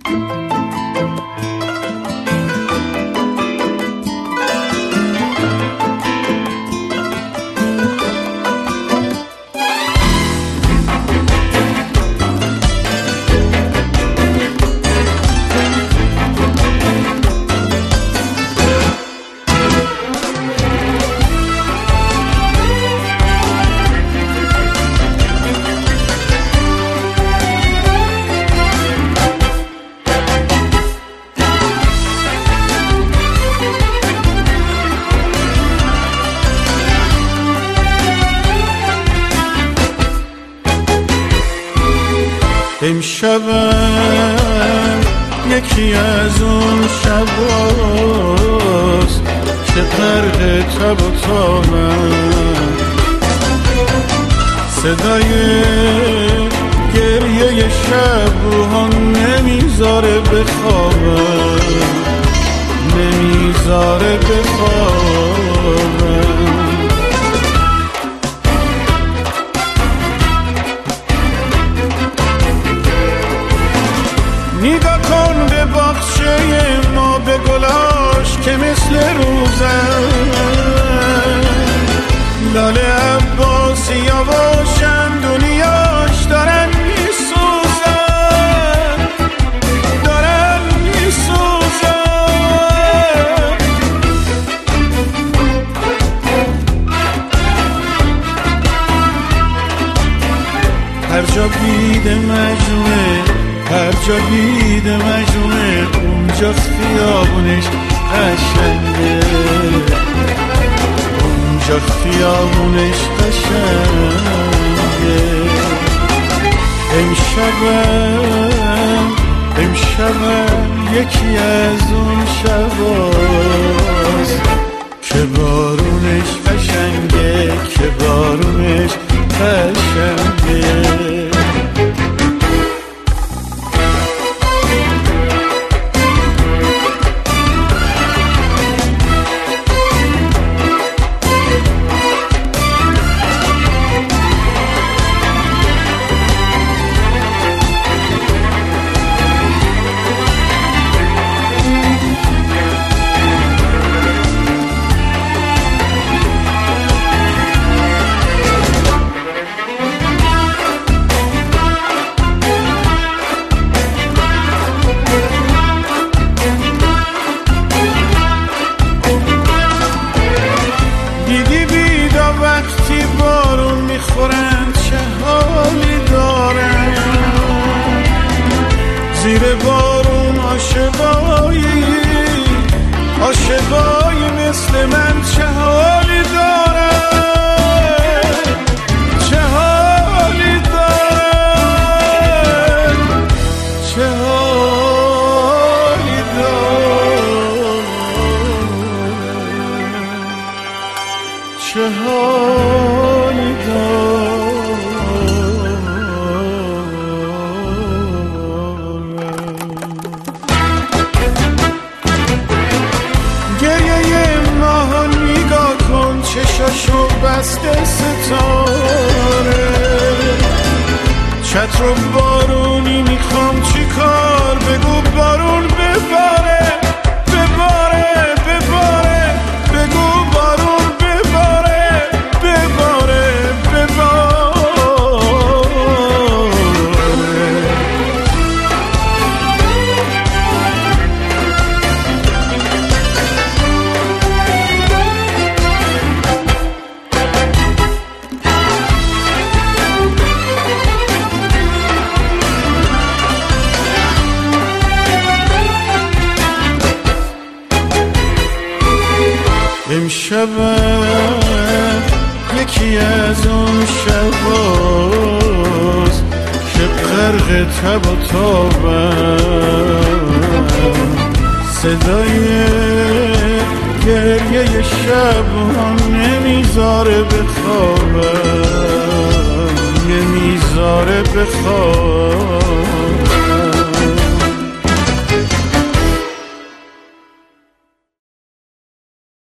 امشبم یکی از اون شباست که غرق تب و تابم، صدای گریه شب روحا نمیذاره بخوابم، نمیذاره بخوابم. نگاه کن به باغچه ما، به گلاش که مثل روزن، لاله عباسیا باشن دنیاش دارن میسوزن، دارن میسوزن. هر جا بید مجموعه، هر جا دید مجنونه، اونجاست خیابونش قشنگه، اونجا خیابونش قشنگه. امشبم یکی از اون شباست که بارونش قشنگه، که بارونش قشنگه. وقتی بارون میخورن چه حالی دارن، زیر بارون عاشقایی مثل من چه حالی دارن، چه حالی دارن، چه حالی دارن، چه حالی دارم. گریه ماها نگاه کن، چشاشو بسته ستاره، چتر و بارونی میخوام چی کار، بگو بارون بباره، بباره، بباره، بگو بارون بباره، بباره، امشبم یکی از اون شباست که غرق تب و تابم، صدای گریه شب هم نمیذاره بخوابم، نمیذاره بخوابم.